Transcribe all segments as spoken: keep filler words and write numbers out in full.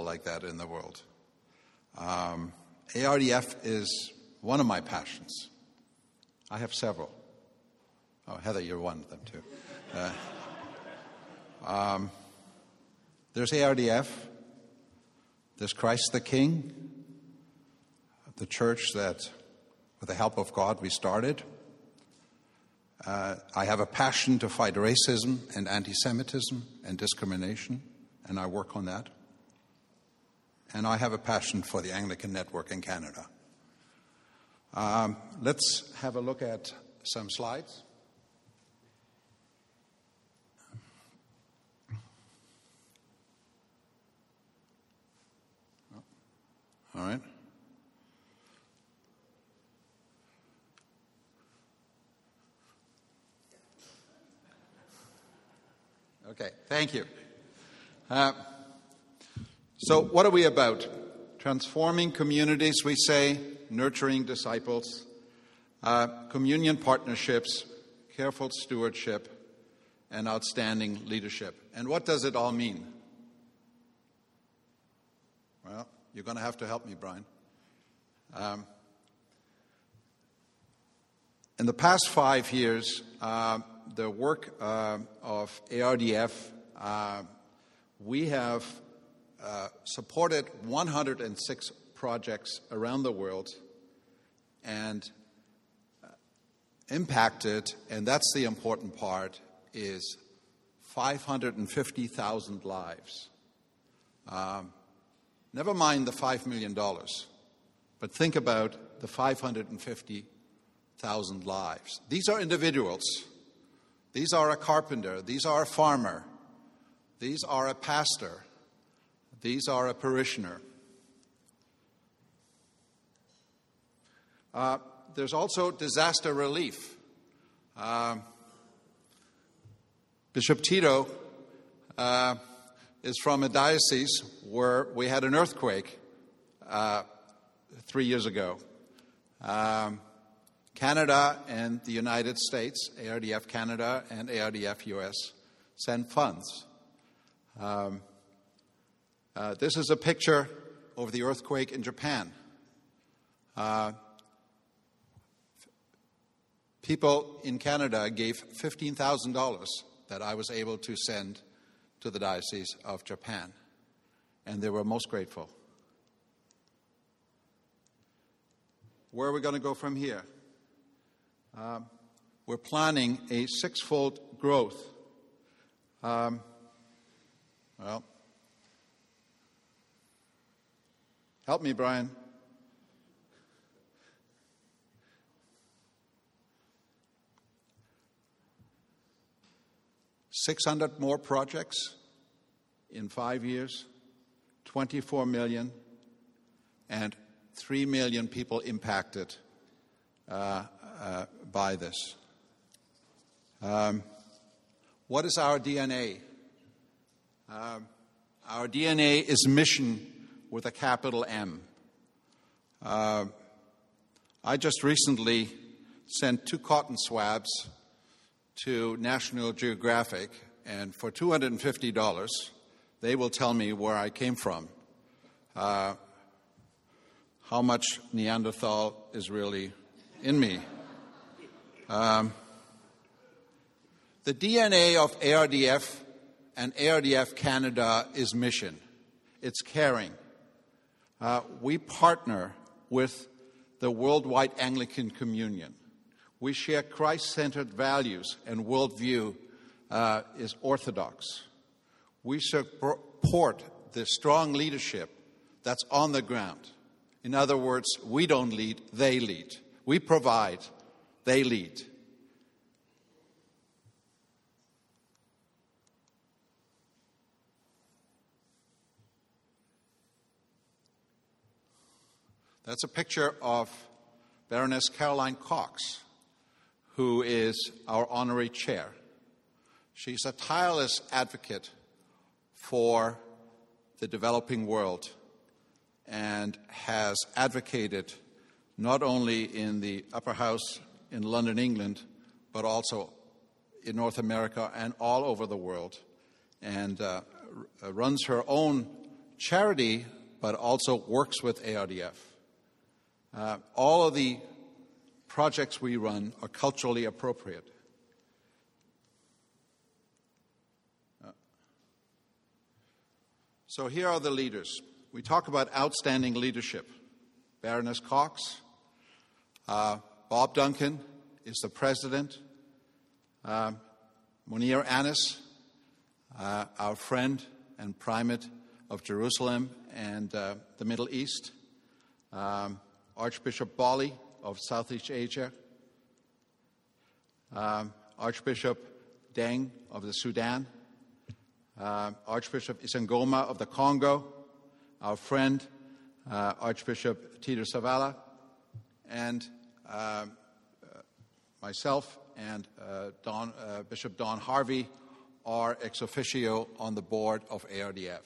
like that in the world. Um, A R D F is one of my passions. I have several. Oh, Heather, you're one of them too. Uh, um, there's A R D F. There's Christ the King, the church that, with the help of God, we started. Uh, I have a passion to fight racism and anti-Semitism and discrimination, and I work on that. And I have a passion for the Anglican network in Canada. Um, let's have a look at some slides. All right. Okay, thank you. Uh, so what are we about? Transforming communities, we say, nurturing disciples, uh, communion partnerships, careful stewardship, and outstanding leadership. And what does it all mean? Well, you're going to have to help me, Brian. Um, in the past five years, uh, the work uh, of A R D F, uh, we have uh, supported one hundred six projects around the world and uh, impacted, and that's the important part, is five hundred fifty thousand lives. Um, never mind the five million dollars, but think about the five hundred fifty thousand lives. These are individuals. These are a carpenter. These are a farmer. These are a pastor. These are a parishioner. Uh, there's also disaster relief. Uh, Bishop Tito uh, is from a diocese where we had an earthquake uh, three years ago. Um, Canada and the United States, A R D F Canada and A R D F U S, send funds. Um, uh, this is a picture of the earthquake in Japan. Uh, people in Canada gave fifteen thousand dollars that I was able to send to the Diocese of Japan, and they were most grateful. Where are we going to go from here? Um, we're planning a six-fold growth. Um, well, help me, Brian. six hundred more projects in five years, twenty-four million, and three million people impacted uh, uh, by this. Um, what is our D N A? Um, our D N A is mission with a capital M. Uh, I just recently sent two cotton swabs to National Geographic, and for two hundred fifty dollars, they will tell me where I came from, uh, how much Neanderthal is really in me. Um, the D N A of A R D F and A R D F Canada is mission. It's caring. Uh, we partner with the Worldwide Anglican Communion. We share Christ-centered values, and worldview uh, is orthodox. We support the strong leadership that's on the ground. In other words, we don't lead, they lead. We provide, they lead. That's a picture of Baroness Caroline Cox, who is our honorary chair. She's a tireless advocate for the developing world and has advocated not only in the upper house in London, England, but also in North America and all over the world, and uh, runs her own charity, but also works with A R D F. Uh, all of the projects we run are culturally appropriate. Uh, so here are the leaders. We talk about outstanding leadership. Baroness Cox, uh, Bob Duncan is the president. Uh, Munir Anis, uh, our friend and primate of Jerusalem and uh, the Middle East. Um, Archbishop Bali of Southeast Asia. Um, Archbishop Deng of the Sudan. Uh, Archbishop Isangoma of the Congo. Our friend, uh, Archbishop Tito Savala. And uh, uh, myself and uh, Don, uh, Bishop Don Harvey are ex officio on the board of A R D F.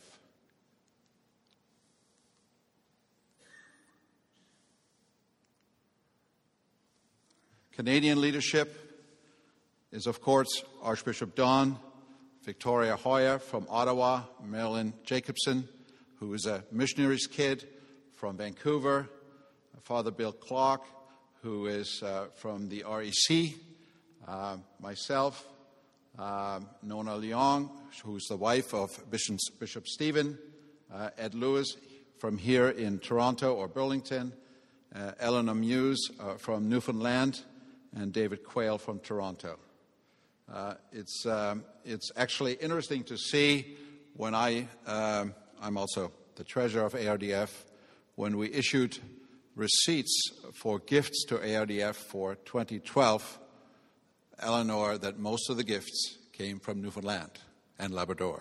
Canadian leadership is, of course, Archbishop Don, Victoria Hoyer from Ottawa, Marilyn Jacobson, who is a missionary's kid from Vancouver, Father Bill Clark, who is uh, from the R E C, uh, myself, uh, Nona Leong, who's the wife of Bishop, Bishop Stephen, uh, Ed Lewis from here in Toronto or Burlington, uh, Eleanor Muse uh, from Newfoundland, and David Quayle from Toronto. Uh, it's, um, it's actually interesting to see when I, um, I'm also the treasurer of A R D F, when we issued receipts for gifts to A R D F for twenty twelve, Eleanor, that most of the gifts came from Newfoundland and Labrador.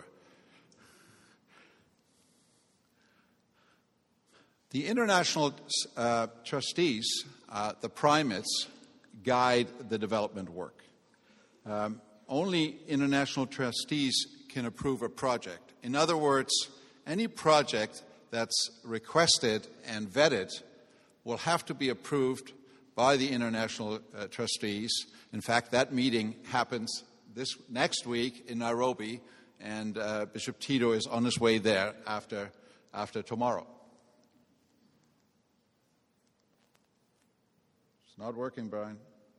The international uh, trustees, uh, the primates, guide the development work. Um, only international trustees can approve a project. In other words, any project that's requested and vetted will have to be approved by the international uh, trustees. In fact, that meeting happens this next week in Nairobi, and uh, Bishop Tito is on his way there after, after tomorrow. It's not working, Brian.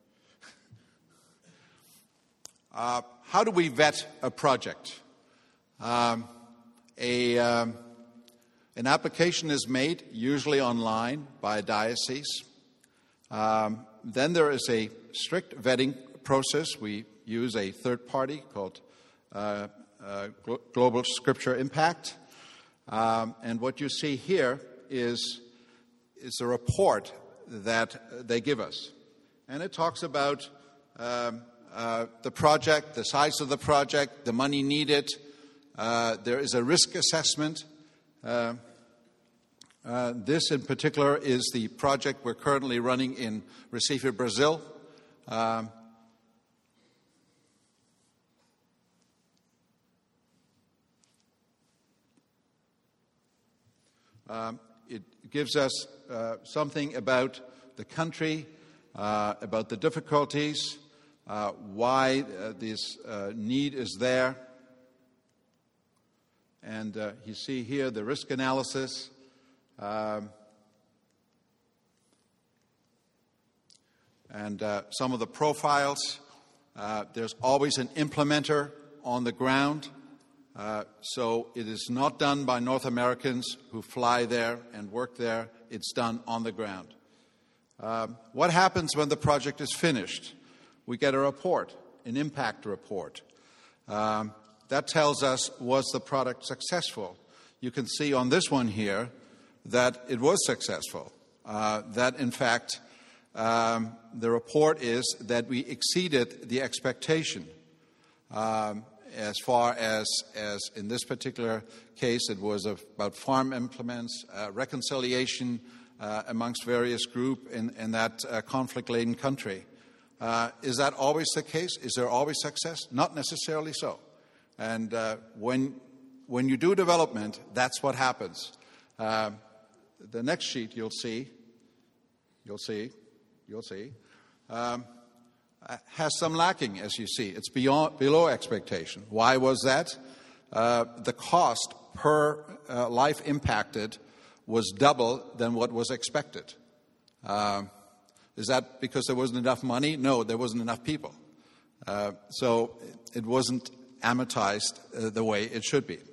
Uh, how do we vet a project? Um, a, um, an application is made, usually online, by a diocese. Um, then there is a strict vetting process. We use a third party called uh, uh, Global Scripture Impact. Um, and what you see here is, is a report that they give us. And it talks about um, Uh, the project, the size of the project, the money needed. Uh, there is a risk assessment. Uh, uh, this in particular is the project we're currently running in Recife, Brazil. Um, um, it gives us uh, something about the country, uh, about the difficulties, Uh, why uh, this uh, need is there. And uh, you see here the risk analysis. Um, and uh, some of the profiles. Uh, there's always an implementer on the ground. Uh, so it is not done by North Americans who fly there and work there. It's done on the ground. Um, what happens when the project is finished? We get a report, an impact report. Um, that tells us, was the product successful? You can see on this one here that it was successful. Uh, that, in fact, um, the report is that we exceeded the expectation. Um, as far as, as in this particular case, it was about farm implements, uh, reconciliation uh, amongst various groups in, in that uh, conflict-laden country. Uh, is that always the case? Is there always success? Not necessarily so. And uh, when when you do development, that's what happens. Uh, the next sheet you'll see, you'll see, you'll see, um, has some lacking, as you see. It's beyond below expectation. Why was that? Uh, the cost per uh, life impacted was double than what was expected. Uh, is that because there wasn't enough money? No, there wasn't enough people. Uh, so it wasn't amortized uh, the way it should be.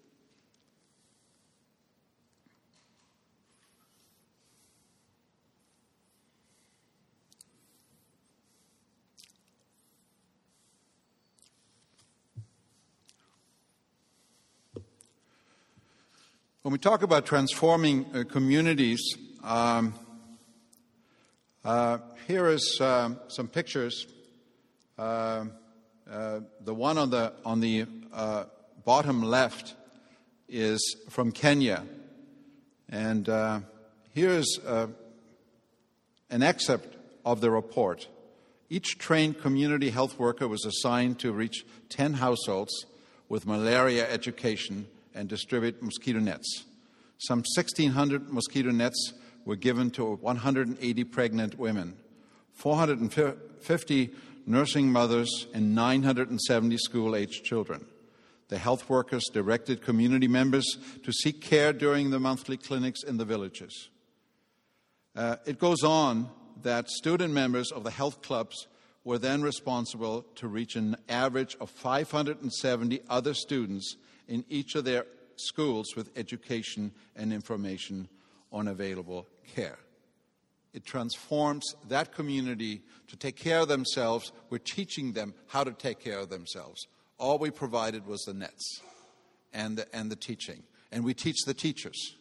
When we talk about transforming uh, communities, um, uh, here is um, some pictures. Uh, uh, the one on the on the uh, bottom left is from Kenya, and uh, here is uh, an excerpt of the report. Each trained community health worker was assigned to reach ten households with malaria education and distribute mosquito nets. Some sixteen hundred mosquito nets were given to one hundred eighty pregnant women, four hundred fifty nursing mothers, and nine hundred seventy school-aged children. The health workers directed community members to seek care during the monthly clinics in the villages. Uh, it goes on that student members of the health clubs were then responsible to reach an average of five hundred seventy other students in each of their schools with education and information on available care. It transforms that community to take care of themselves. We're teaching them how to take care of themselves. All we provided was the nets and the, and the teaching. And we teach the teachers.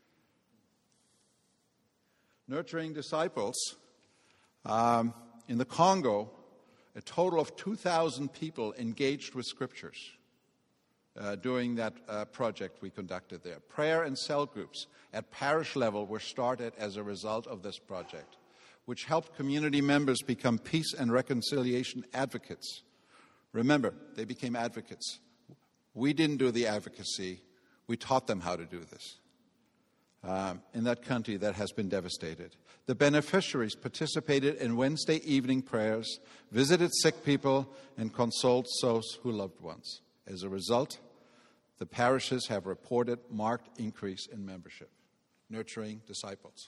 Nurturing disciples. Um, in the Congo, a total of two thousand people engaged with scriptures. Uh, during that uh, project we conducted there. Prayer and cell groups at parish level were started as a result of this project, which helped community members become peace and reconciliation advocates. Remember, they became advocates. We didn't do the advocacy. We taught them how to do this. Um, in that country that has been devastated. The beneficiaries participated in Wednesday evening prayers, visited sick people, and consoled those who loved ones. As a result, the parishes have reported marked increase in membership. Nurturing disciples.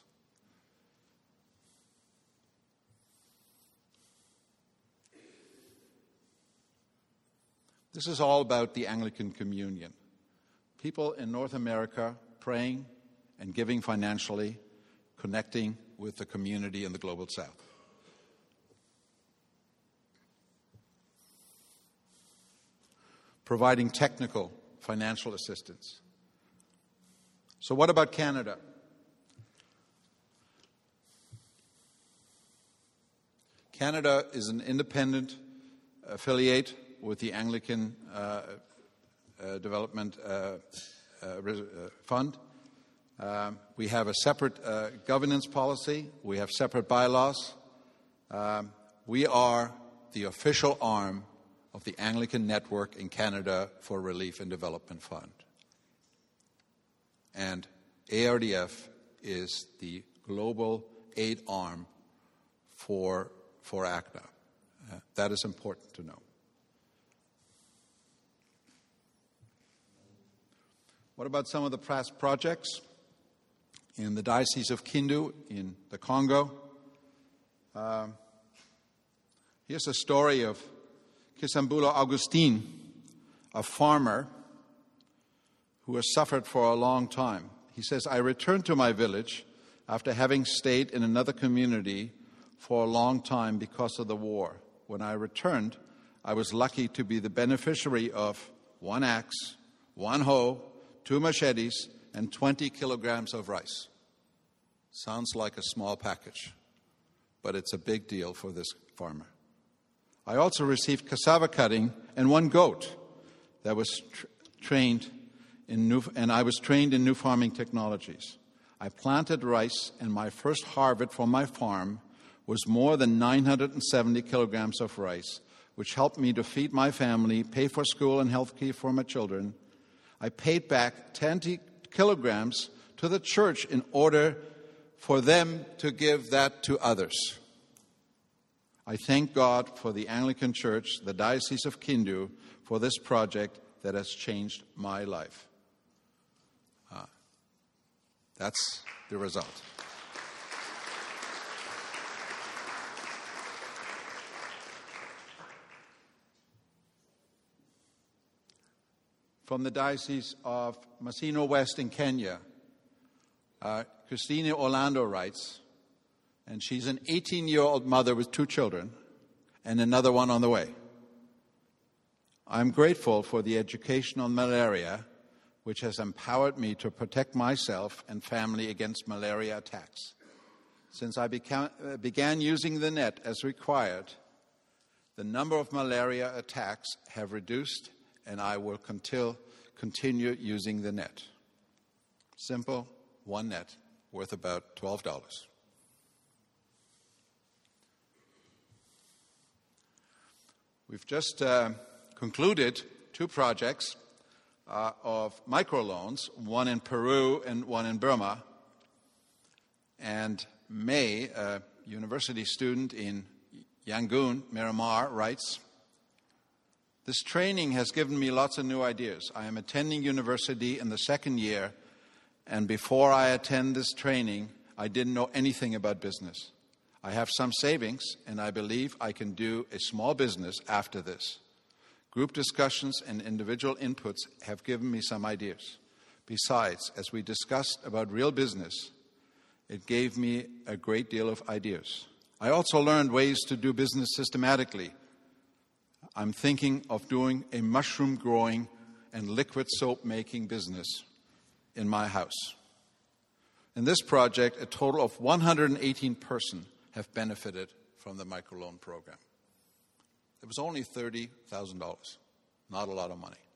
This is all about the Anglican Communion. People in North America praying and giving financially, connecting with the community in the global south. Providing technical financial assistance. So what about Canada? Canada is an independent affiliate with the Anglican uh, uh, Development uh, uh, Fund. Um, we have a separate uh, governance policy. We have separate bylaws. Um, we are the official arm of the Anglican Network in Canada for Relief and Development Fund. And A R D F is the global aid arm for, for A C N A. Uh, that is important to know. What about some of the past projects? In the Diocese of Kindu in the Congo. Um, here's a story of Kisambulo Augustine, a farmer who has suffered for a long time. He says, I returned to my village after having stayed in another community for a long time because of the war. When I returned, I was lucky to be the beneficiary of one axe, one hoe, two machetes, and twenty kilograms of rice. Sounds like a small package, but it's a big deal for this farmer. I also received cassava cutting and one goat that was tr- trained in new, and I was trained in new farming technologies. I planted rice, and my first harvest from my farm was more than nine hundred seventy kilograms of rice, which helped me to feed my family, pay for school and health care for my children. I paid back ten kilograms to the church in order for them to give that to others. I thank God for the Anglican Church, the Diocese of Kindu, for this project that has changed my life. That's the result. From the Diocese of Maseno West in Kenya, uh, Christina Orlando writes, and she's an eighteen-year-old mother with two children and another one on the way. I'm grateful for the education on malaria, which has empowered me to protect myself and family against malaria attacks. Since I beca- uh, began using the net as required, the number of malaria attacks have reduced, and I will contil- continue using the net. Simple, one net, worth about twelve dollars. We've just uh, concluded two projects uh, of microloans, one in Peru and one in Burma. And May, a university student in Yangon, Myanmar, writes, "This training has given me lots of new ideas. I am attending university in the second year, and before I attend this training, I didn't know anything about business. I have some savings, and I believe I can do a small business after this. Group discussions and individual inputs have given me some ideas. Besides, as we discussed about real business, it gave me a great deal of ideas. I also learned ways to do business systematically. I'm thinking of doing a mushroom growing and liquid soap making business in my house." In this project, a total of one hundred eighteen persons have benefited from the microloan program. It was only thirty thousand dollars, not a lot of money.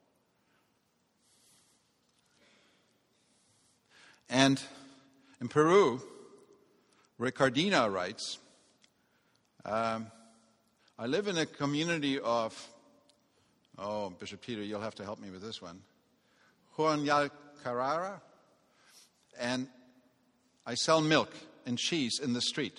And in Peru, Ricardina writes, um, I live in a community of, oh, Bishop Peter, you'll have to help me with this one, Huanyal Carrara, and I sell milk and cheese in the street.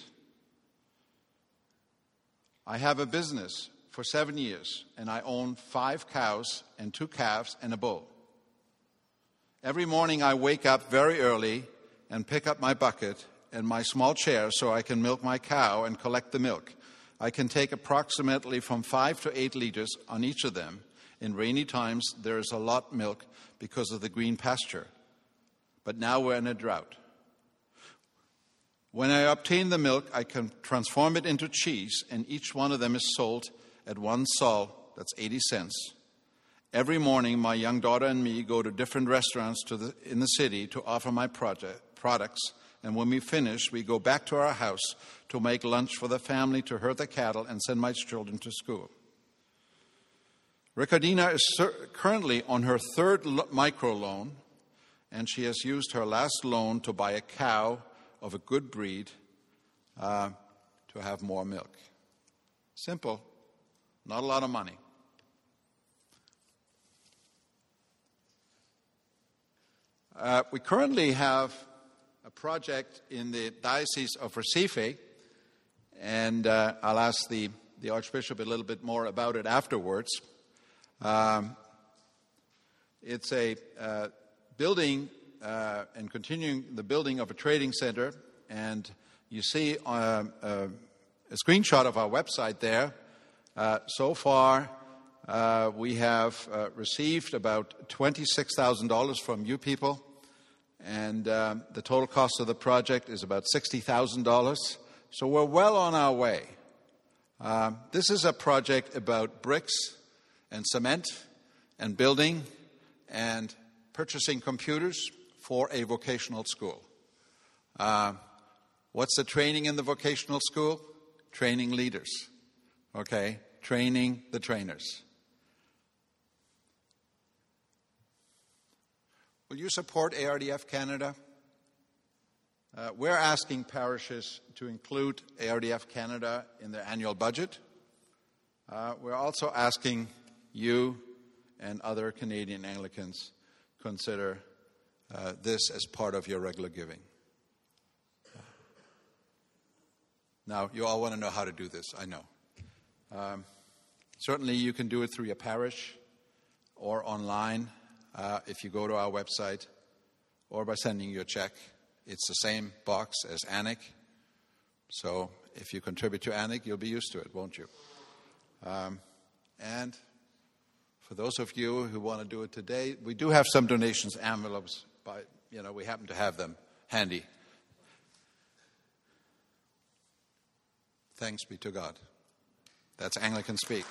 I have a business for seven years, and I own five cows and two calves and a bull. Every morning I wake up very early and pick up my bucket and my small chair so I can milk my cow and collect the milk. I can take approximately from five to eight liters on each of them. In rainy times, there is a lot of milk because of the green pasture. But now we're in a drought. When I obtain the milk, I can transform it into cheese, and each one of them is sold at one sol, that's eighty cents. Every morning, my young daughter and me go to different restaurants to the, in the city to offer my project, products, and when we finish, we go back to our house to make lunch for the family, to herd the cattle, and send my children to school. Ricardina is currently on her third microloan, and she has used her last loan to buy a cow of a good breed uh, to have more milk. Simple, not a lot of money. Uh, we currently have a project in the Diocese of Recife, and uh, I'll ask the, the Archbishop a little bit more about it afterwards. Um, it's a uh, building uh, and continuing the building of a trading center, and you see uh, uh, a screenshot of our website there. Uh, so far, uh, we have uh, received about twenty-six thousand dollars from you people, and um, the total cost of the project is about sixty thousand dollars. So we're well on our way. Um, this is a project about bricks and cement and building and purchasing computers for a vocational school. Uh, what's the training in the vocational school? Training leaders, okay? Training the trainers. Will you support A R D F Canada? Uh, we're asking parishes to include A R D F Canada in their annual budget. Uh, we're also asking you and other Canadian Anglicans consider uh, this as part of your regular giving. Now, you all want to know how to do this, I know. Um, certainly you can do it through your parish or online uh, if you go to our website, or by sending you a check. It's the same box as A N I C. So if you contribute to A N I C, you'll be used to it, won't you? Um, and for those of you who want to do it today, we do have some donations envelopes. By, you know, we happen to have them handy. Thanks be to God. That's Anglican speak.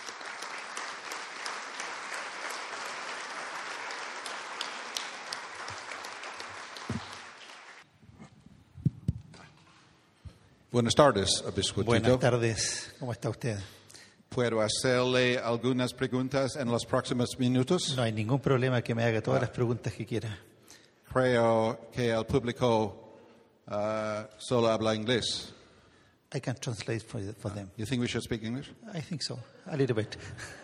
Buenas tardes, Obispo Tito. Buenas tardes, ¿cómo está usted? ¿Puedo hacerle algunas preguntas en los próximos minutos? No hay ningún problema que me haga todas las preguntas que quiera. Creo que el público uh, solo habla inglés. I can translate for, for them. You think we should speak English? I think so, a little bit.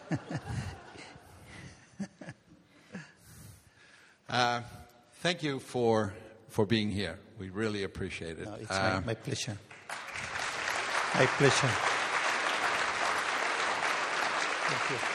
uh, thank you for for being here. We really appreciate it. No, it's uh, my, my pleasure. My pleasure. Thank you.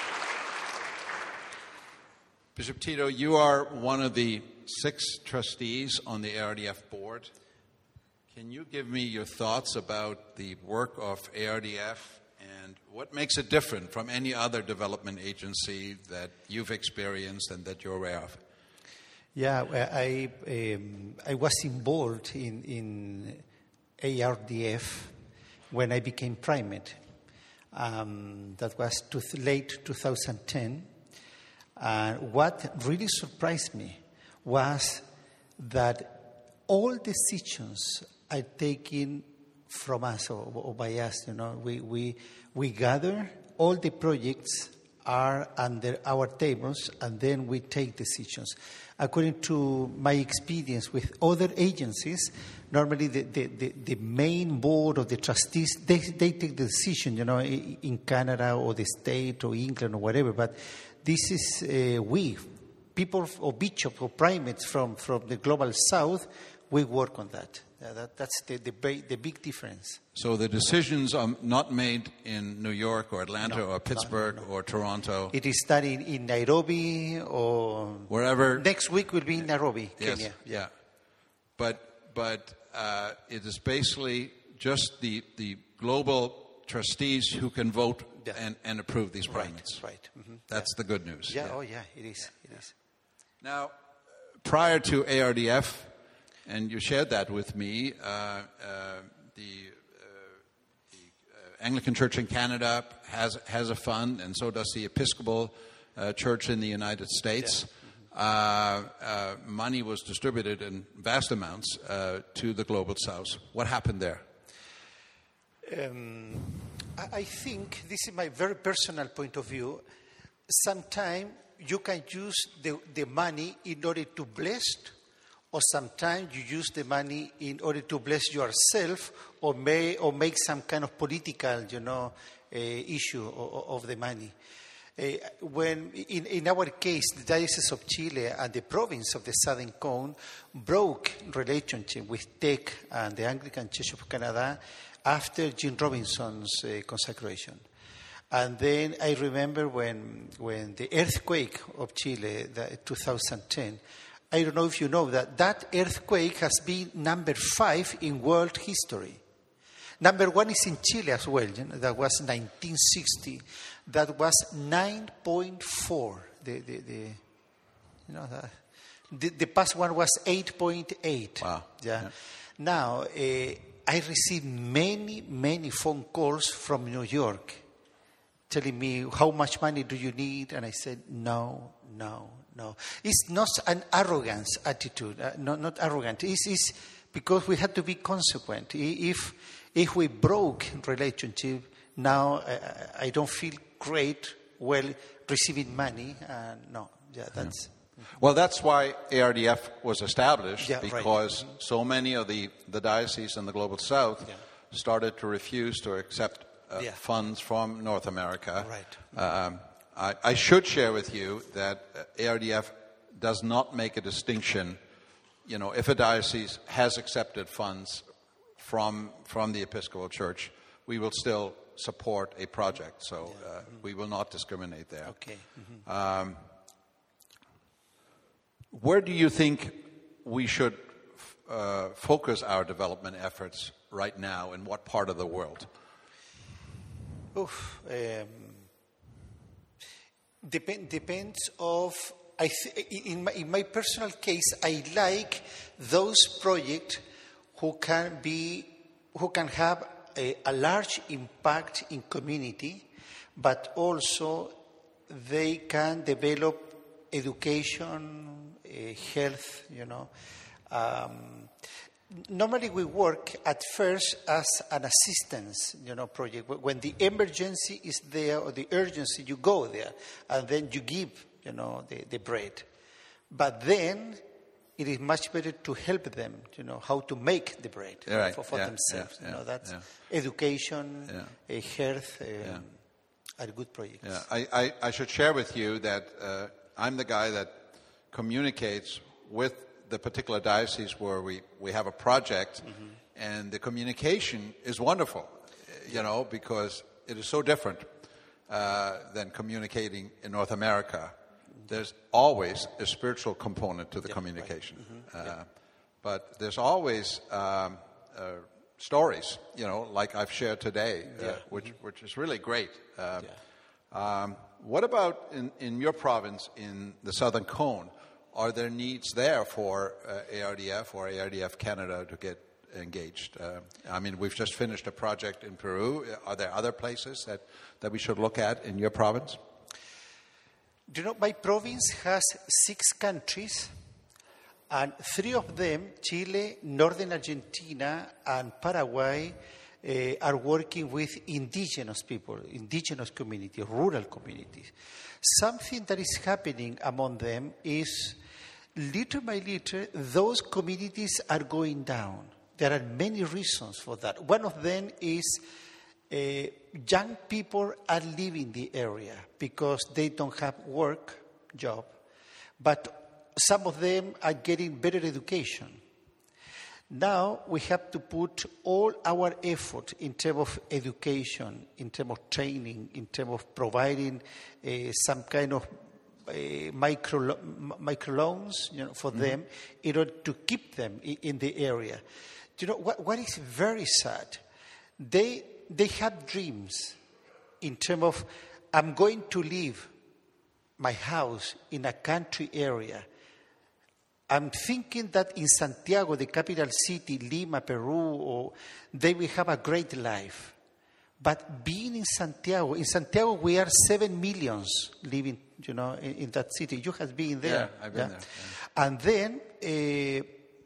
Bishop Tito, you are one of the six trustees on the A R D F board. Can you give me your thoughts about the work of A R D F and what makes it different from any other development agency that you've experienced and that you're aware of? Yeah, I um, I was involved in in A R D F when I became primate. Um, that was to late twenty ten. Uh, what really surprised me was that all decisions are taken from us or, or by us. You know, we we we gather all the projects are under our tables, and then we take decisions. According to my experience with other agencies, normally the, the, the, the main board of the trustees, they, they take the decision, you know, in Canada or the state or England or whatever. But this is uh, we, people or bishops or primates from, from the global south, we work on that. Yeah, that that's the, the, the big difference. So the decisions are not made in New York or Atlanta No, or Pittsburgh no, no. or Toronto. It is done in, in Nairobi or Wherever. Next week will be in Nairobi, Yes, Kenya. yeah. But but uh, it is basically just the the global trustees who can vote Yeah. and, and approve these Right, payments. right. Mm-hmm. That's the good news. Yeah, oh yeah, it is. It is. Now, prior to A R D F, and you shared that with me, uh, uh, the, uh, the uh, Anglican Church in Canada has has a fund, and so does the Episcopal uh, Church in the United States. Yeah. Uh, uh, money was distributed in vast amounts uh, to the Global South. What happened there? Um, I, I think, this is my very personal point of view, sometimes you can use the, the money in order to bless, or sometimes you use the money in order to bless yourself, or may or make some kind of political, you know, uh, issue of, of the money. Uh, when in, in our case, the Diocese of Chile and the province of the Southern Cone broke relationship with T E C and the Anglican Church of Canada after Jim Robinson's uh, consecration. And then I remember when when the earthquake of Chile, the twenty ten, I don't know if you know that that earthquake has been number five in world history. Number one is in Chile as well. You know, that was nineteen sixty. That was nine point four. The, the, the, you know, the, the, the past one was eight point eight. Wow. Yeah. Yeah. Now, uh, I received many, many phone calls from New York telling me, how much money do you need? And I said, no, no, no. It's not an arrogance attitude, uh, not, not arrogant. It's, it's because we have to be consequent. If if we broke relationship, now I, I don't feel great well receiving money. Uh, no, yeah, that's... Yeah. Well, that's why A R D F was established, Yeah, because right. so many of the, the dioceses in the Global South Yeah. started to refuse to accept uh, Yeah. funds from North America. Right. Um, I, I should share with you that uh, A R D F does not make a distinction. You know, if a diocese has accepted funds from from the Episcopal Church, we will still support a project. So uh, mm-hmm. we will not discriminate there. Okay. Mm-hmm. Um, where do you think we should f- uh, focus our development efforts right now? In what part of the world? Oof, um, depend, depends of, I th- in, my, in my personal case, I like those projects who can be, who can have a, a large impact in community, but also they can develop education, uh, health, you know. Um, normally we work at first as an assistance, you know, project. When the emergency is there or the urgency, you go there and then you give, you know, the, the bread. But then it is much better to help them, you know, how to make the bread right. for, for yeah, themselves. Yeah, you know, yeah, that's yeah. education, Yeah. uh, health, um, Yeah. are good projects. Yeah, I, I, I should share with you that uh, I'm the guy that communicates with the particular diocese where we, we have a project, mm-hmm. and the communication is wonderful, you know, because it is so different uh, than communicating in North America. There's always a spiritual component to the yeah, communication. Right. Mm-hmm. Uh, yeah. But there's always um, uh, stories, you know, like I've shared today, uh, Yeah. which mm-hmm. which is really great. Uh, yeah. um, what about in, in your province, in the Southern Cone? Are there needs there for uh, A R D F or A R D F Canada to get engaged? Uh, I mean, we've just finished a project in Peru. Are there other places that, that we should look at in your province? Do you know, my province has six countries, and three of them, Chile, Northern Argentina, and Paraguay, uh, are working with indigenous people, indigenous communities, rural communities. Something that is happening among them is, little by little, those communities are going down. There are many reasons for that. One of them is uh, young people are leaving the area because they don't have work, job, but some of them are getting better education. Now we have to put all our effort in terms of education, in terms of training, in terms of providing uh, some kind of uh, micro microloans, you know, for mm-hmm. them in order to keep them in, in the area. You know what? What is very sad? They they have dreams in terms of, I'm going to leave my house in a country area. I'm thinking that in Santiago, the capital city, Lima, Peru, or they will have a great life. But being in Santiago, in Santiago we are seven millions living, you know, in, in that city. You have been there. Yeah, I've been yeah? there. Yeah. And then, uh,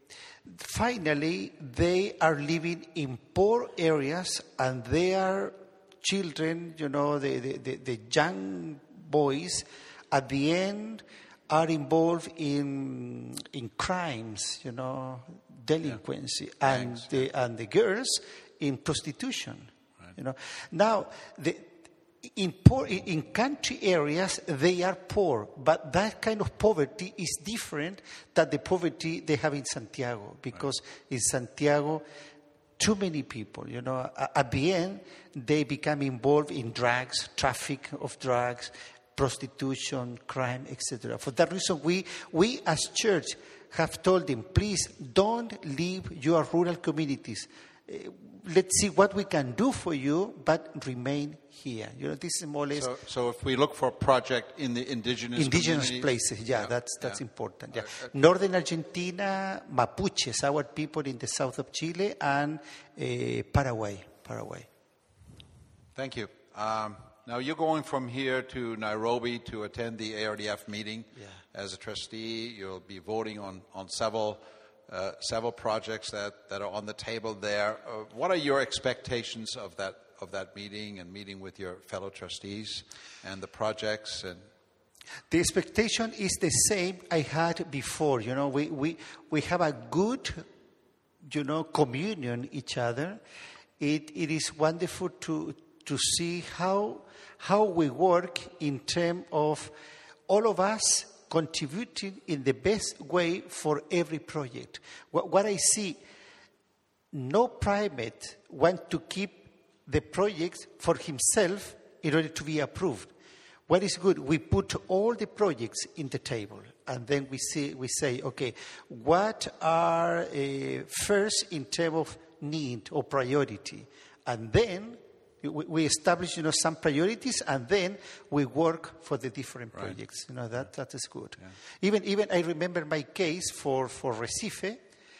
finally, they are living in poor areas, and their children, you know, the, the, the, the young boys, at the end, are involved in in crimes, you know, delinquency, yeah. and Thanks, the yeah. and the girls in prostitution. Right. You know, now the, in poor in country areas they are poor, but that kind of poverty is different than the poverty they have in Santiago, because right. in Santiago, too many people, you know, at the end they become involved in drugs, traffic of drugs, prostitution, crime, et cetera. For that reason, we, we as church have told them, please don't leave your rural communities. Uh, let's see what we can do for you, but remain here. You know, this is more or less. So, so if we look for a project in the indigenous indigenous community, places, yeah, yeah, that's that's yeah. important. Yeah. Uh, uh, Northern Argentina, Mapuches, our people in the south of Chile, and uh, Paraguay, Paraguay. Thank you. Um, Now, you're going from here to Nairobi to attend the A R D F meeting. Yeah. As a trustee, you'll be voting on, on several uh, several projects that, that are on the table there. Uh, what are your expectations of that of that meeting and meeting with your fellow trustees and the projects? And the expectation is the same I had before. You know, we, we, we have a good, you know, communion each other. It it is wonderful to to see how how we work in terms of all of us contributing in the best way for every project. What, what I see, no primate wants to keep the project for himself in order to be approved. What is good? We put all the projects in the table, and then we see we say, okay, what are uh, first in terms of need or priority, and then we, we establish, you know, some priorities, and then we work for the different Right. projects. You know, that that is good. Yeah. Even even I remember my case for for Recife.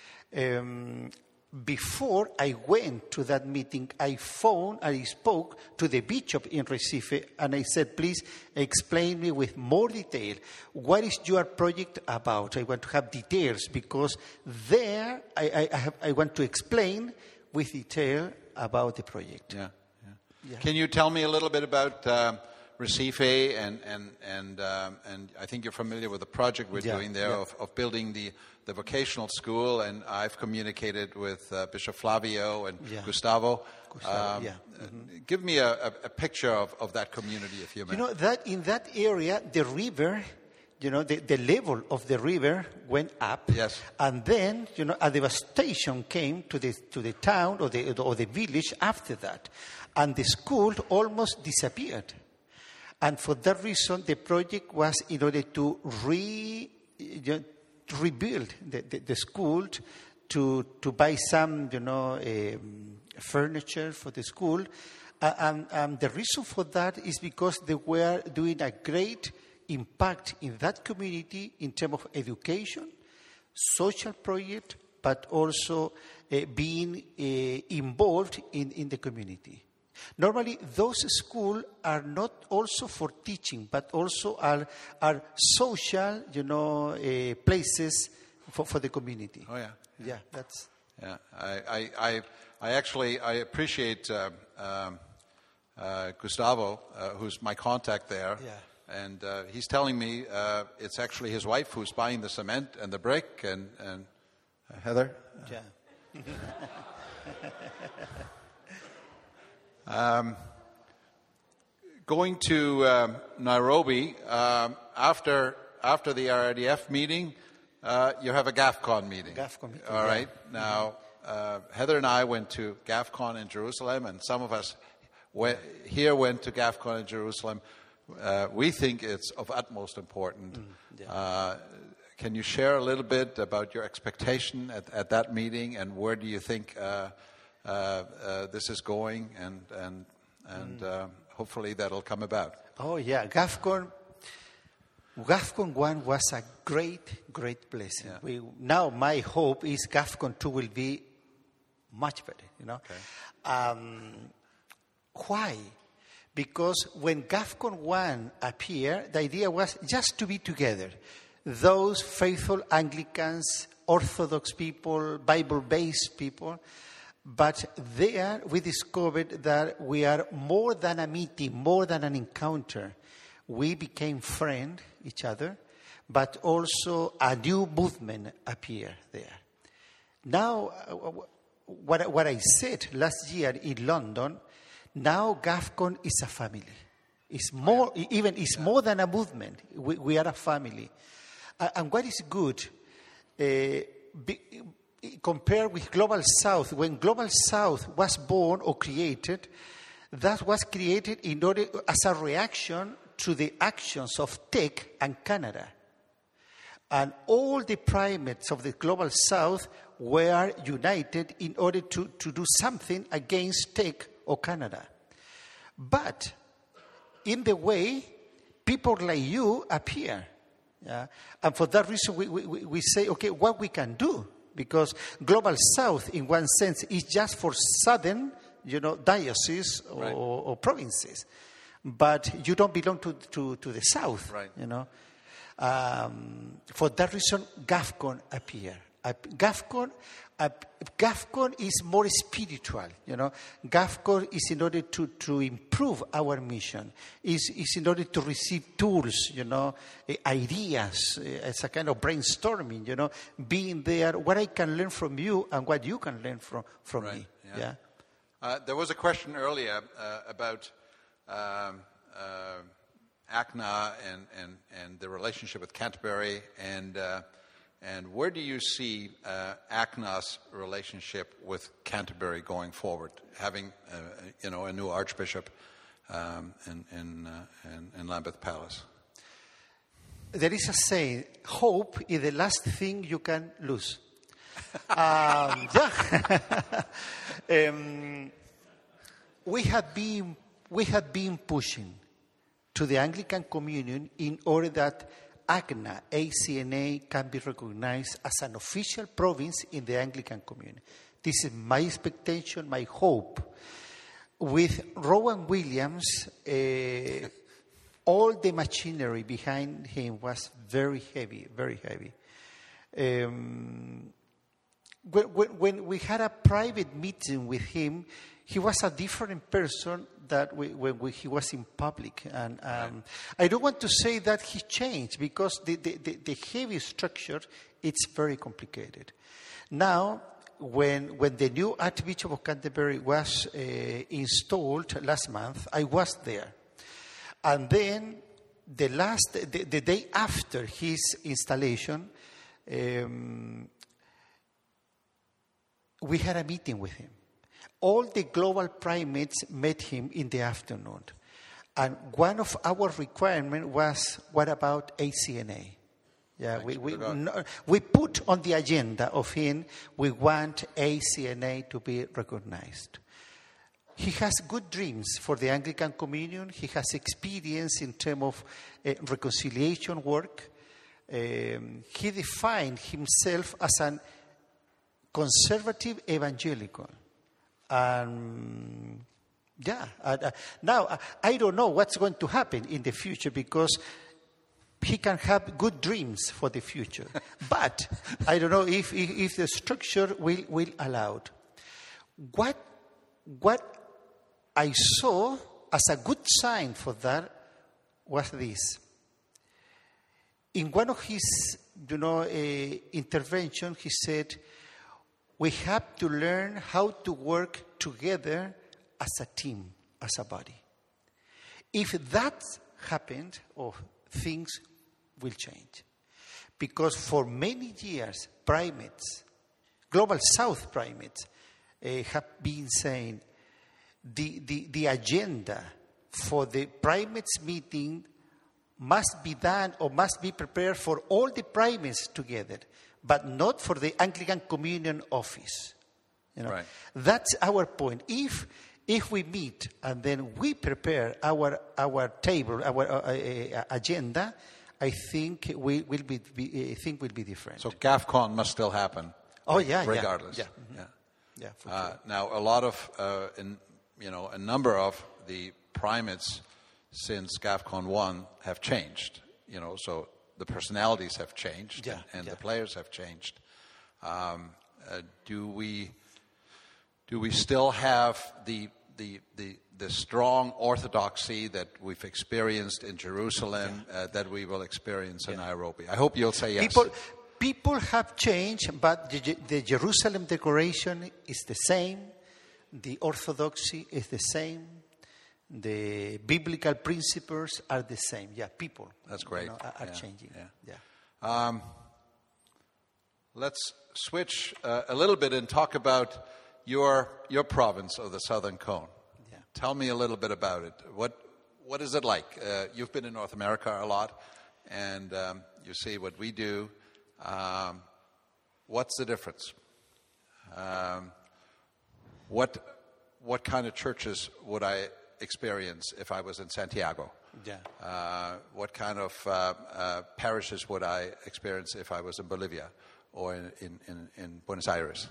Um, Before I went to that meeting, I phoned, I spoke to the bishop in Recife, and I said, please explain me with more detail. What is your project about? I want to have details, because there I, I, I, have, I want to explain with detail about the project. Yeah, yeah. Yeah. Can you tell me a little bit about um, Recife, and and and um, and I think you're familiar with the project we're Yeah, doing there yeah. of, of building the the vocational school, and I've communicated with uh, Bishop Flavio and Yeah. Gustavo. Gustavo, yeah. uh, Give me a, a, a picture of, of that community, if you may. You know, that in that area, the river, you know, the, the level of the river went up. Yes. And then, you know, a devastation came to the to the town or the or the village after that. And the school almost disappeared. And for that reason, the project was in order to re, you know, to rebuild the, the, the school, to to buy some, you know, um, furniture for the school. Uh, and, and the reason for that is because they were doing a great impact in that community in terms of education, social project, but also uh, being uh, involved in, in the community. Normally, those schools are not also for teaching, but also are are social, you know, uh, places for, for the community. Oh yeah. Yeah, that's. Yeah, I, I, I, I actually I appreciate uh, um, uh, Gustavo, uh, who's my contact there, Yeah. and uh, he's telling me uh, it's actually his wife who's buying the cement and the brick, and and uh, Heather. Yeah. Um, going to um, Nairobi um, after after the R I D F meeting, uh, you have a GAFCON meeting. GAFCON meeting, All yeah. right. Now, uh, Heather and I went to GAFCON in Jerusalem, and some of us went, here went to GAFCON in Jerusalem. Uh, we think it's of utmost importance. Mm, yeah. uh, can you share a little bit about your expectation at, at that meeting, and where do you think uh, uh, uh, this is going, and and and Mm. uh, hopefully that'll come about. Oh yeah, GAFCON. GAFCON one was a great, great blessing. Yeah. We, now my hope is GAFCON two will be much better. You know, Okay. um, why? Because when GAFCON one appeared, the idea was just to be together. Those faithful Anglicans, Orthodox people, Bible-based people. But there we discovered that we are more than a meeting, more than an encounter. We became friends, each other, but also a new movement appeared there. Now, uh, what, what I said last year in London, now GAFCON is a family. It's more, even it's more than a movement. We, we are a family. Uh, and what is good, uh, be, compared with Global South, when Global South was born or created, that was created in order as a reaction to the actions of tech and Canada. And all the primates of the Global South were united in order to, to do something against tech or Canada. But in the way, people like you appear. Yeah? And for that reason, we, we, we say, okay, what we can do? Because Global South, in one sense, is just for southern, you know, dioceses or, Right. or provinces. But you don't belong to, to, to the South, Right. you know. Um, for that reason, GAFCON appear. Uh, GAFCON, uh, GAFCON is more spiritual, you know. GAFCON is in order to, to improve our mission. Is is in order to receive tools, you know, uh, ideas. Uh, it's a kind of brainstorming, you know. Being there, what I can learn from you and what you can learn from from Right, me. yeah. Yeah. Uh, there was a question earlier uh, about um, uh, A C N A and, and, and the relationship with Canterbury, and uh, and where do you see uh, A C N A's relationship with Canterbury going forward, having uh, you know a new archbishop um, in, in, uh, in, in Lambeth Palace. There is a saying, hope is the last thing you can lose. um, yeah. um, we have been we have been pushing to the Anglican Communion in order that A C N A, A C N A, can be recognized as an official province in the Anglican Communion. This is my expectation, my hope. With Rowan Williams, uh, all the machinery behind him was very heavy, very heavy. Um, when, when we had a private meeting with him, he was a different person that we, when we, he was in public. And um, I don't want to say that he changed, because the, the, the, the heavy structure, it's very complicated. Now, when when the new Archbishop of Canterbury was uh, installed last month, I was there. And then the last, the, the day after his installation, um, we had a meeting with him. All the global primates met him in the afternoon. And one of our requirements was, what about A C N A? Yeah, we, we, no, we put on the agenda of him, we want A C N A to be recognized. He has good dreams for the Anglican Communion. He has experience in terms of uh, reconciliation work. Um, he defined himself as a conservative evangelical. Um, yeah. Uh, uh, now, uh, I don't know what's going to happen in the future, because he can have good dreams for the future. But I don't know if, if, if the structure will, will allow it. What, what I saw as a good sign for that was this. In one of his, you know, uh, interventions, he said, we have to learn how to work together as a team, as a body. If that happened, oh, things will change. Because for many years, primates, Global South primates, uh, have been saying the, the, the agenda for the primates meeting must be done or must be prepared for all the primates together, but not for the Anglican Communion office. You know, right. That's our point. If if we meet and then we prepare our our table, our uh, uh, agenda, I think we will be, be I think will be different. So GAFCON must still happen. Oh yeah, regardless. Yeah, yeah, yeah. yeah. For uh, sure. Now, a lot of, uh, in, you know, a number of the primates since GAFCON one have changed. You know, so the personalities have changed, yeah, and yeah. the players have changed. Um, uh, do we do we still have the the the the strong orthodoxy that we've experienced in Jerusalem, yeah. uh, that we will experience in yeah. Nairobi? I hope you'll say yes. People, people have changed, but the, the Jerusalem Declaration is the same. The orthodoxy is the same. The biblical principles are the same. Yeah, people. That's great. You know, are, are yeah. changing. Yeah. yeah. Um, let's switch uh, a little bit and talk about your your province of the Southern Cone. Yeah. Tell me a little bit about it. What what is it like? Uh, you've been in North America a lot, and um, you see what we do. Um, what's the difference? Um, what what kind of churches would I experience if I was in Santiago? Yeah. Uh, what kind of uh, uh, parishes would I experience if I was in Bolivia or in, in, in, in Buenos Aires?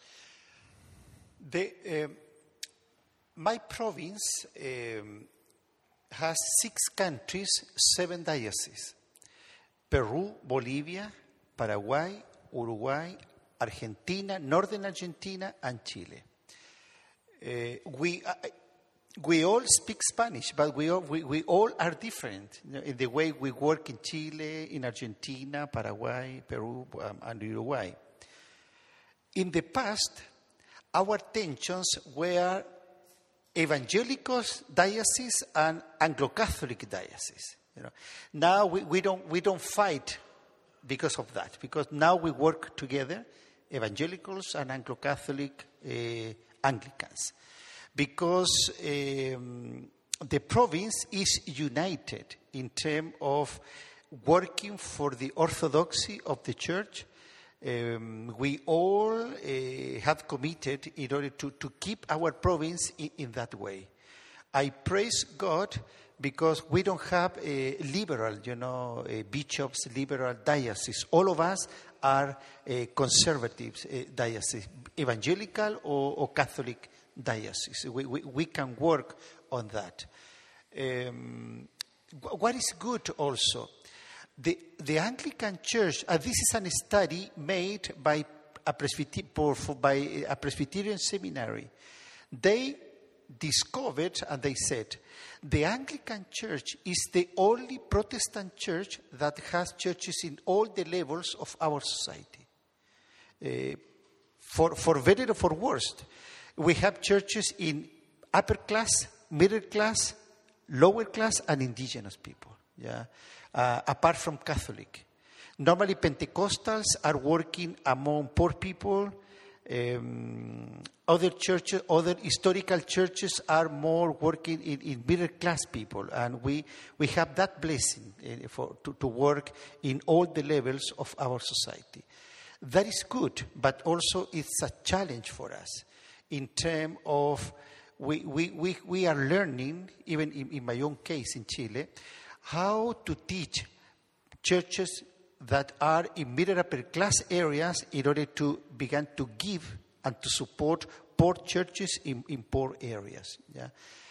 The, um, my province um, has six countries, seven dioceses. Peru, Bolivia, Paraguay, Uruguay, Argentina, Northern Argentina, and Chile. Uh, we... Uh, We all speak Spanish, but we all, we, we all are different in the way we work in Chile, in Argentina, Paraguay, Peru, um, and Uruguay. In the past, our tensions were evangelical dioceses and Anglo-Catholic dioceses. You know. Now we, we don't we don't fight because of that, because now we work together, evangelicals and Anglo-Catholic uh, Anglicans. Because um, the province is united in terms of working for the orthodoxy of the church. Um, we all uh, have committed in order to, to keep our province in, in that way. I praise God because we don't have a liberal, you know, a bishops, liberal diocese. All of us are uh, conservative uh, diocese, evangelical or, or Catholic diocese. We, we, we can work on that. Um, what is good also, the, the Anglican Church, uh, this is a study made by a, Presbyter- by a Presbyterian seminary. They discovered, and they said, the Anglican Church is the only Protestant church that has churches in all the levels of our society. Uh, for, for better or for worse, we have churches in upper class, middle class, lower class, and indigenous people, yeah, uh, apart from Catholic. Normally, Pentecostals are working among poor people. Um, other churches, other historical churches are more working in, in middle class people, and we, we have that blessing uh, for, to, to work in all the levels of our society. That is good, but also it's a challenge for us in terms of we, we, we, we are learning, even in, in my own case in Chile, how to teach churches that are in middle upper class areas in order to begin to give and to support poor churches in, in poor areas. Yeah?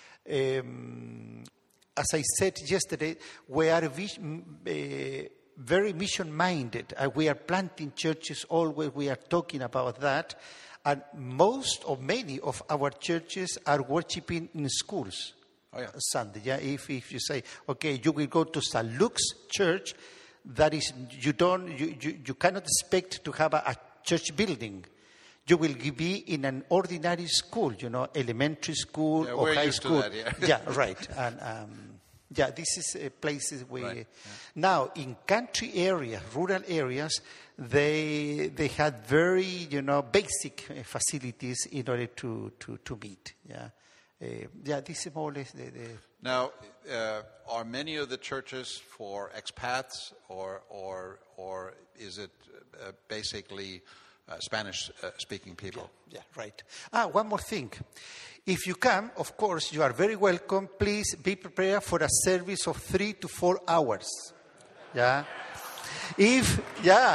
Um, as I said yesterday, we are vis- uh, very mission-minded. Uh, we are planting churches always. We are talking about that. And most or many of our churches are worshiping in schools. Oh, yeah. Sunday. Yeah? If, if you say, okay, you will go to Saint Luke's church, that is, you don't, you, you, you cannot expect to have a, a church building. You will be in an ordinary school, you know, elementary school yeah, or we're high used school. To that, yeah. yeah, right. And um, yeah, this is uh, places where right. yeah. now in country areas, rural areas, they they had very, you know, basic uh, facilities in order to to, to meet. Yeah, uh, yeah. This is more or less the. the Now, uh, are many of the churches for expats, or or or is it uh, basically uh, Spanish-speaking uh, people? Yeah, yeah, right. Ah, one more thing. If you come, of course, you are very welcome. Please be prepared for a service of three to four hours. Yeah. If yeah.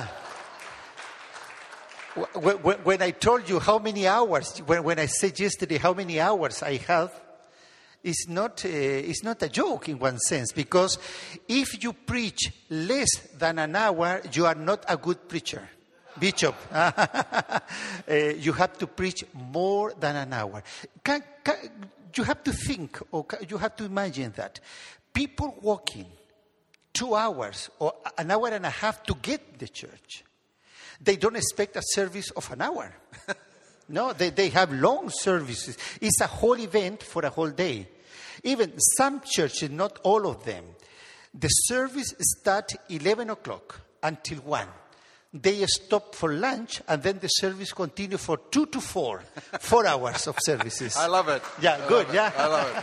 When, when I told you how many hours, when, when I said yesterday how many hours I have. It's not, uh, it's not a joke in one sense, because if you preach less than an hour, you are not a good preacher. Bishop, uh, you have to preach more than an hour. Can, can, you have to think, or you have to imagine that. People walking two hours or an hour and a half to get the church, they don't expect a service of an hour. No, they, they have long services. It's a whole event for a whole day. Even some churches, not all of them, the service starts eleven o'clock until one. They stop for lunch, and then the service continues for two to four, four hours of services. I love it. Yeah, I good, love yeah. It. I love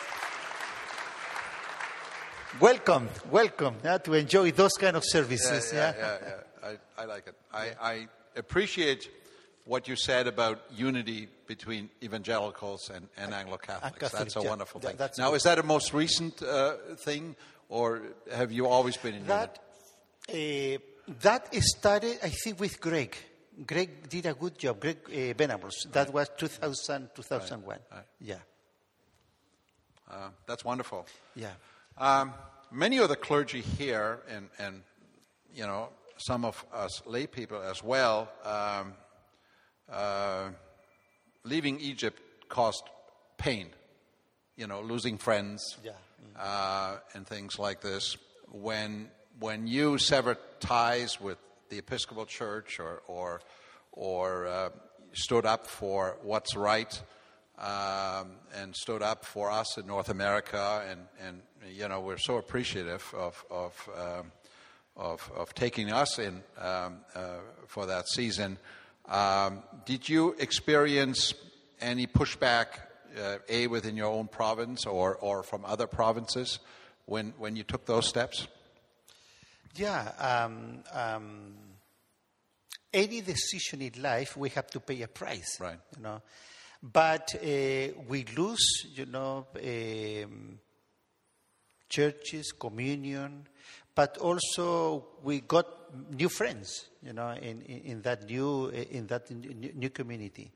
it. Welcome, welcome yeah, to enjoy those kind of services. Yeah, yeah, yeah. yeah. I, I like it. I, I appreciate what you said about unity between evangelicals and, and Anglo-Catholics. Catholic, that's a yeah. wonderful thing. Yeah, that's now, good. Is that a most recent uh, thing, or have you always been in that, unity? Uh, that started, I think, with Greg. Greg did a good job, Greg uh, Venables. That right. was two thousand, two thousand one. Right. Right. Yeah. Uh, that's wonderful. Yeah. Um, many of the clergy here, and, and you know, some of us lay people as well, um, Uh, leaving Egypt caused pain, you know, losing friends, yeah. mm. uh, and things like this. When when you severed ties with the Episcopal Church, or or or uh, stood up for what's right, um, and stood up for us in North America, and, and you know, we're so appreciative of of um, of, of taking us in um, uh, for that season. Um, did you experience any pushback uh, A, within your own province or, or from other provinces when, when you took those steps? Yeah. Um, um, any decision in life, we have to pay a price. Right. You know, but uh, we lose, you know, um, churches, communion, but also we got new friends, you know, in, in, in that new in that new, new community.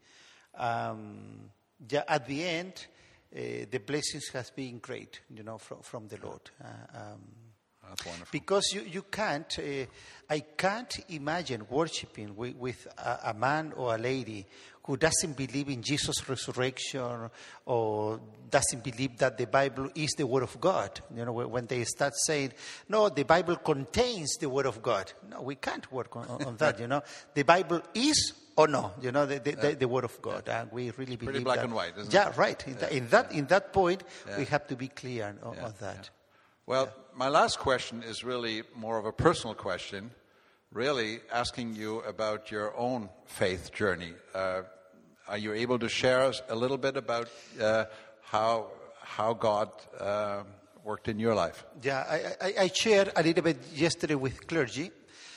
Um, yeah, at the end, uh, the blessings has been great, you know, from from the Lord. Uh, um, That's wonderful. Because you, you can't, uh, I can't imagine worshiping with, with a, a man or a lady who doesn't believe in Jesus' resurrection or doesn't believe that the Bible is the Word of God. You know, when they start saying, no, the Bible contains the Word of God. No, we can't work on, on that, you know. The Bible is or no, you know, the, the, yeah. the, the Word of God. And we really believe Pretty black that. and white, isn't yeah, it? Right. In, Yeah, that, in, that, yeah. in that point, Yeah. we have to be clear on, Yeah, on that. yeah. Well, my last question is really more of a personal question, really asking you about your own faith journey. Uh, are you able to share us a little bit about uh, how how God uh, worked in your life? Yeah, I, I, I shared a little bit yesterday with clergy.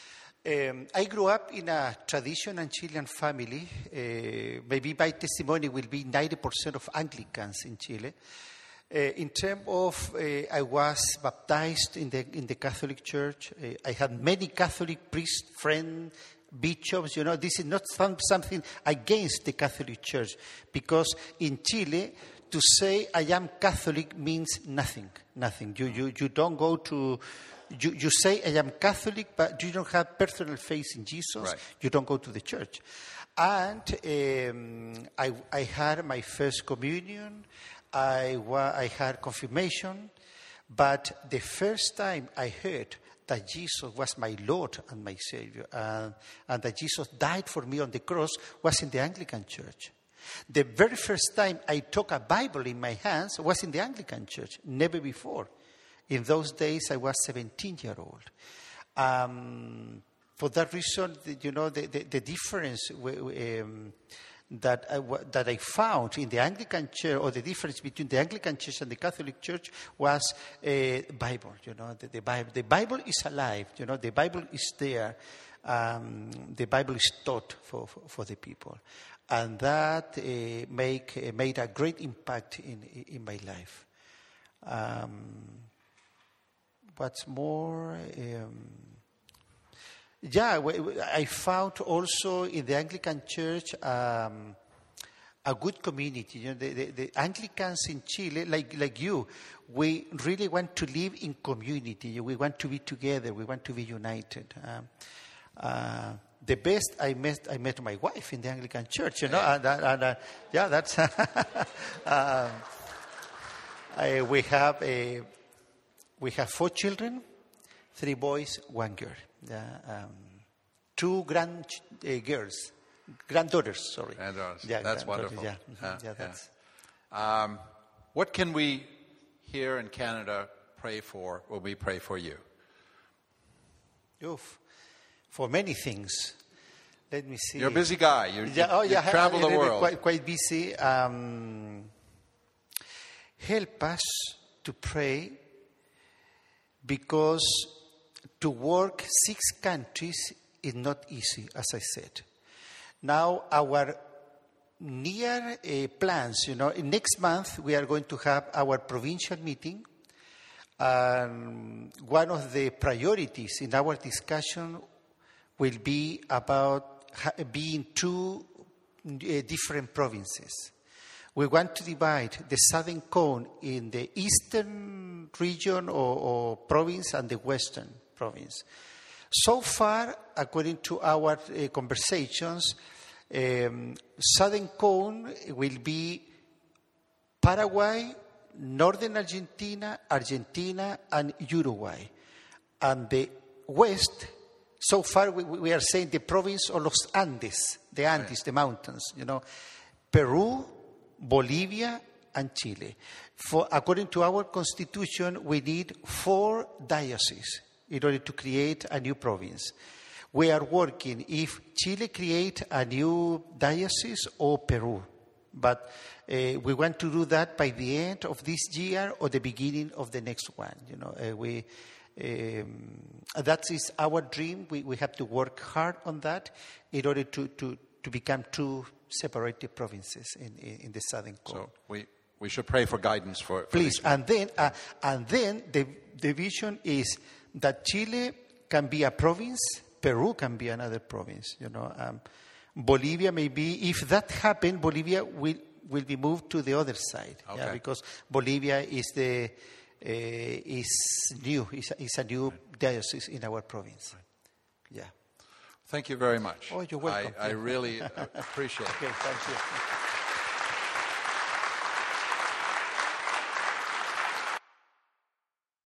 Um, I grew up in a traditional Chilean family. Uh, maybe my testimony will be ninety percent of Anglicans in Chile. Uh, in terms of, uh, I was baptized in the in the Catholic Church. Uh, I had many Catholic priests, friends, bishops. You know, this is not some, something against the Catholic Church, because in Chile, to say I am Catholic means nothing. Nothing. You you you don't go to. You, you say I am Catholic, but you don't have personal faith in Jesus. Right. You don't go to the church. And um, I, I had my first communion. I, wa- I had confirmation. But the first time I heard that Jesus was my Lord and my Savior, and, and that Jesus died for me on the cross, was in the Anglican Church. The very first time I took a Bible in my hands was in the Anglican Church, never before. In those days, I was seventeen years old. Um, for that reason, you know, the, the, the difference um, that, I, that I found in the Anglican Church, or the difference between the Anglican Church and the Catholic Church, was uh, Bible. You know, the, the Bible. The Bible is alive. You know, the Bible is there. Um, the Bible is taught for, for, for the people, and that uh, make uh, made a great impact in in my life. Um, What's more, um, yeah, I found also in the Anglican Church um, a good community. You know, the, the, the Anglicans in Chile, like like you, we really want to live in community. We want to be together. We want to be united. Um, uh, the best I met, I met my wife in the Anglican Church. You know, and, and uh, yeah, that's. um, I, we have a. We have four children, three boys, one girl. Yeah, um, two grand uh, girls, granddaughters, sorry. Granddaughters. Yeah, That's granddaughters, wonderful. Yeah, Uh, yeah, that's. yeah. Um, what can we here in Canada pray for when we pray for you? Oof. For many things. Let me see. You're a busy guy. You, Yeah, oh, you yeah, travel I'm the world. Quite, quite busy. Um, help us to pray, because to work six countries is not easy, as I said. Now, our near uh, plans, you know, in next month we are going to have our provincial meeting. Um, one of the priorities in our discussion will be about ha- being two uh, different provinces. We want to divide the southern cone in the eastern region or, or province and the western province. So far, according to our uh, conversations, um, southern cone will be Paraguay, northern Argentina, Argentina, and Uruguay. And the west, so far we, we are saying the province of Los Andes, the Andes, right. The mountains, you know, Peru, Bolivia, and Chile. For, according to our constitution, we need four dioceses in order to create a new province. We are working if Chile create a new diocese or Peru. But uh, we want to do that by the end of this year or the beginning of the next one. You know, uh, we um, that is our dream. We we have to work hard on that in order to to, to become two separated provinces in, in, in the southern Congo. So we, we should pray for guidance for, for Please, these. and then uh, and then the the vision is that Chile can be a province, Peru can be another province. You know, um, Bolivia may be. If that happens, Bolivia will will be moved to the other side. Okay. Yeah, because Bolivia is the uh, is new. is a, is a new diocese in our province. Yeah. Thank you very much. Oh, you're welcome. I, I really appreciate it. Okay, thank you.